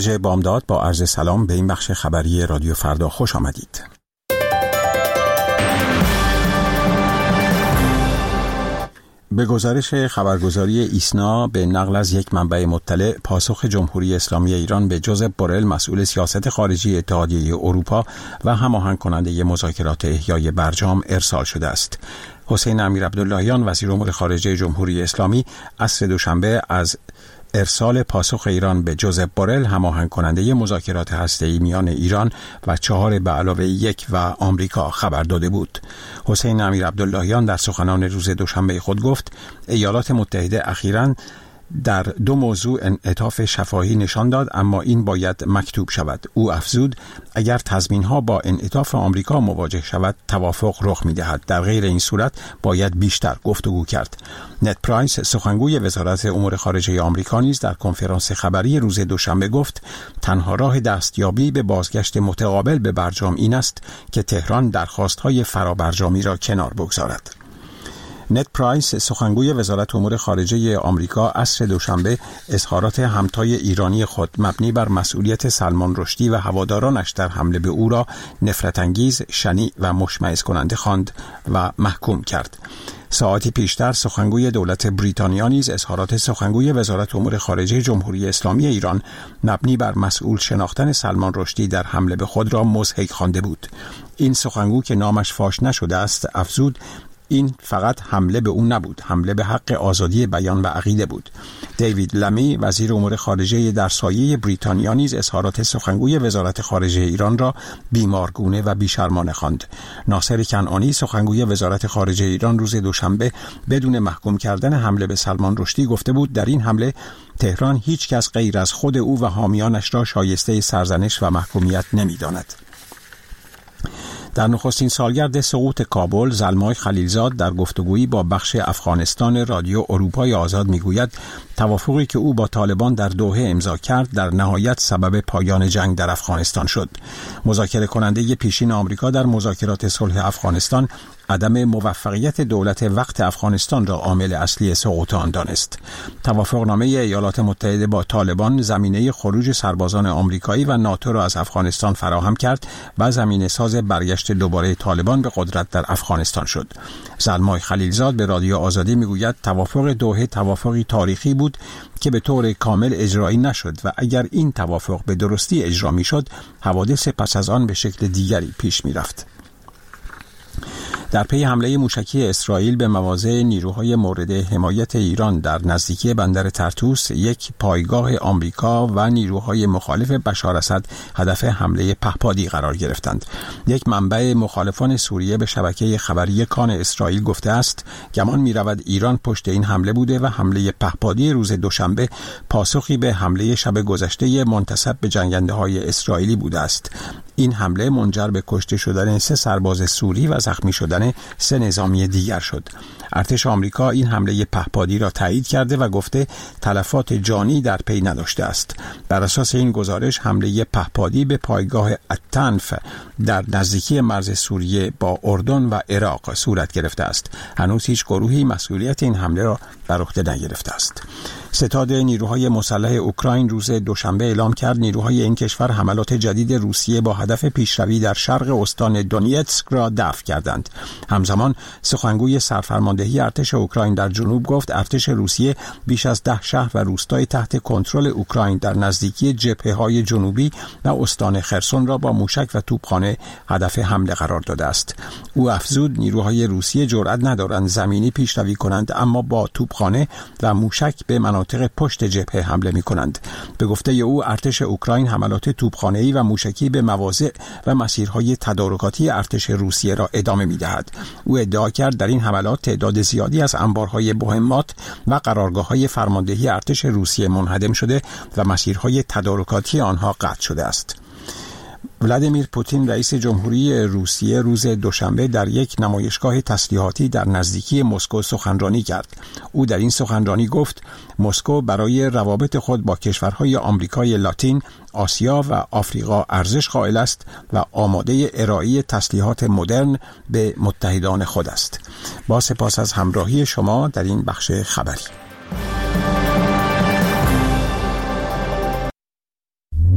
بامداد با عرض سلام به این بخش خبری رادیو فردا خوش آمدید. به گزارش خبرگزاری ایسنا به نقل از یک منبع مطلع، پاسخ جمهوری اسلامی ایران به جوزپ بورل مسئول سیاست خارجی اتحادیه اروپا و هماهنگ کننده مذاکرات احیای برجام ارسال شده است. حسین امیرعبداللهیان وزیر امور خارجه جمهوری اسلامی عصر دوشنبه از ارسال پاسخ ایران به جوزپ بورل هماهنگ کننده مذاکرات هسته‌ای میان ایران و 4+1 و آمریکا خبر داده بود. حسین امیرعبداللهیان در سخنان روز دوشنبه خود گفت ایالات متحده اخیراً در 2 موضوع انعطاف شفاهی نشان داد، اما این باید مکتوب شود. او افزود اگر تضمین‌ها با انعطاف آمریکا مواجه شود توافق رخ می‌دهد، در غیر این صورت باید بیشتر گفتگو کرد. نت پرایس سخنگوی وزارت امور خارجه آمریکا نیز در کنفرانس خبری روز دوشنبه گفت تنها راه دستیابی به بازگشت متقابل به برجام این است که تهران درخواست‌های فرابرجامی را کنار بگذارد. نت پرایس سخنگوی وزارت امور خارجه آمریکا عصر دوشنبه اظهارات همتای ایرانی خود مبنی بر مسئولیت سلمان رشدی و هوادارانش در حمله به او را نفرت انگیز، شنیع و مشمئز کننده خواند و محکوم کرد. ساعتی پیشتر سخنگوی دولت بریتانیا نیز اظهارات سخنگوی وزارت امور خارجه جمهوری اسلامی ایران مبنی بر مسئول شناختن سلمان رشدی در حمله به خود را مضحک خوانده بود. این سخنگو که نامش فاش نشده است افزود این فقط حمله به اون نبود، حمله به حق آزادی بیان و عقیده بود. دیوید لمی وزیر امور خارجه در سایه بریتانیا نیز اظهارات سخنگوی وزارت خارجه ایران را بیمارگونه و بیشرمانه خواند. ناصر کنعانی سخنگوی وزارت خارجه ایران روز دوشنبه بدون محکوم کردن حمله به سلمان رشدی گفته بود در این حمله تهران هیچ کس غیر از خود او و حامیانش را شایسته سرزنش و محکومیت نمی‌داند. در نخستین سالگرد سقوط کابل، زلمای خلیلزاد در گفتگویی با بخش افغانستان رادیو اروپای آزاد میگوید توافقی که او با طالبان در دوحه امضا کرد در نهایت سبب پایان جنگ در افغانستان شد. مذاکره کننده پیشین آمریکا در مذاکرات صلح افغانستان عدم موفقیت دولت وقت افغانستان را عامل اصلی سقوط آن دانست. توافقنامه ایالات متحده با طالبان زمینه خروج سربازان آمریکایی و ناتو را از افغانستان فراهم کرد و زمینه ساز برگشت دوباره طالبان به قدرت در افغانستان شد. زلمای خلیلزاد به رادیو آزادی میگوید توافق دوحه توافقی تاریخی بود که به طور کامل اجرایی نشد و اگر این توافق به درستی اجرا میشد حوادث پس از آن به شکل دیگری پیش میرفت. در پی حمله موشکی اسرائیل به مواضع نیروهای مورد حمایت ایران در نزدیکی بندر طرطوس، یک پایگاه آمریکا و نیروهای مخالف بشار اسد هدف حمله پهپادی قرار گرفتند. یک منبع مخالفان سوریه به شبکه خبری کان اسرائیل گفته است گمان می‌رود ایران پشت این حمله بوده و حمله پهپادی روز دوشنبه پاسخی به حمله شب گذشته منتسب به جنگنده‌های اسرائیلی بوده است. این حمله منجر به کشته شدن 3 سرباز سوری و زخمی شدن 3 نظامی دیگر شد. ارتش آمریکا این حمله پهپادی را تایید کرده و گفته تلفات جانی در پی نداشته است. بر اساس این گزارش حمله پهپادی به پایگاه التنف در نزدیکی مرز سوریه با اردن و عراق صورت گرفته است. هنوز هیچ گروهی مسئولیت این حمله را بر عهده نگرفته است. ستاد نیروهای مسلح اوکراین روز دوشنبه اعلام کرد نیروهای این کشور حملات جدید روسیه با هدف پیشروی در شرق استان دونیتسک را دفع کردند. همزمان سخنگوی سرفرماندهی ارتش اوکراین در جنوب گفت ارتش روسیه بیش از 10 شهر و روستای تحت کنترل اوکراین در نزدیکی جبهه‌های جنوبی و استان خرسون را با موشک و توپخانه هدف حمله قرار داده است. او افزود نیروهای روسیه جرأت ندارند زمینی پیشروی کنند، اما با توپخانه و موشک به مناطق پشت جبهه حمله می‌کنند. به گفته او ارتش اوکراین حملات توپخانه‌ای و موشکی به مواضع و مسیرهای تدارکاتی ارتش روسیه را ادامه می‌دهد. او ادعا کرد در این حملات تعداد زیادی از انبارهای مهمات و قرارگاه‌های فرماندهی ارتش روسیه منهدم شده و مسیرهای تدارکاتی آنها قطع شده است. ولادیمیر پوتین رئیس جمهوری روسیه روز دوشنبه در یک نمایشگاه تسلیحاتی در نزدیکی مسکو سخنرانی کرد. او در این سخنرانی گفت مسکو برای روابط خود با کشورهای آمریکای لاتین، آسیا و آفریقا ارزش قائل است و آماده ارائه تسلیحات مدرن به متحدان خود است. با سپاس از همراهی شما در این بخش خبری.